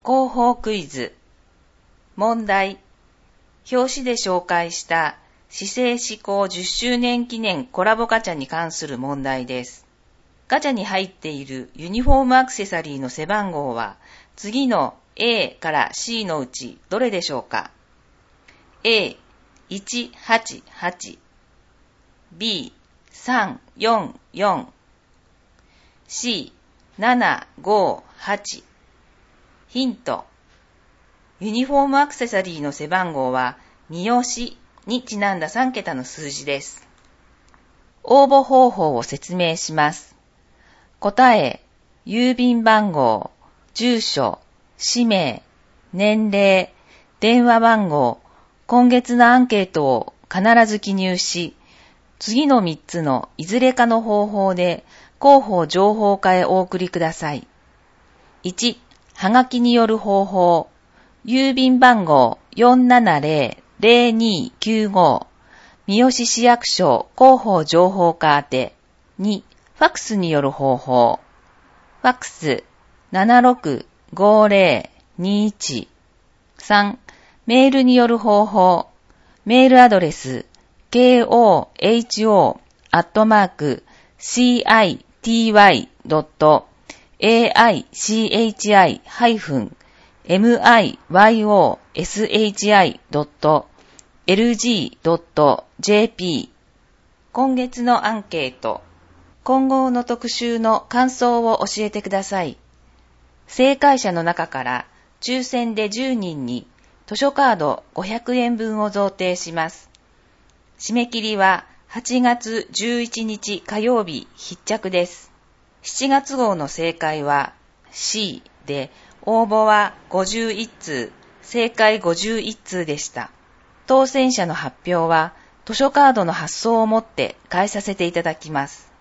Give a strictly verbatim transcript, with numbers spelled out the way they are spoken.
広報クイズ。問題。表紙で紹介した市政施行じゅっしゅうねん記念コラボガチャに関する問題です。ガチャに入っているユニフォームアクセサリーの背番号は次の A から C のうちどれでしょうか？ エーいちはちはち、ビーさんよんよん、シーななごはち。ヒント。ユニフォームアクセサリーの背番号はに押しにちなんださん桁の数字です。応募方法を説明します。答え、郵便番号、住所、氏名、年齢、電話番号、今月のアンケートを必ず記入し、次のみっつのいずれかの方法で広報情報課へお送りください。いち、はがきによる方法。郵便番号 よんななゼロ ゼロにきゅうご 三好市役所広報情報課宛て。に、ファックスによる方法。ファックス ななろくごゼロにいち。さん、メールによる方法。メールアドレス ケーオーエイチオー アットマーク シーアイティーワイ ドット エーアイシーエイチアイ ハイフン エムアイワイオーエスエイチアイ ドット エルジー ドット ジェーピー。今月のアンケート。今後の特集の感想を教えてください。正解者の中から抽選でじゅうにんに図書カードごひゃくえんぶんを贈呈します。締め切りははちがつじゅういちにち火曜日必着です。しちがつ号の正解は C で、応募はごじゅういっつう、正解ごじゅういっつうでした。当選者の発表は図書カードの発送をもって返させていただきます。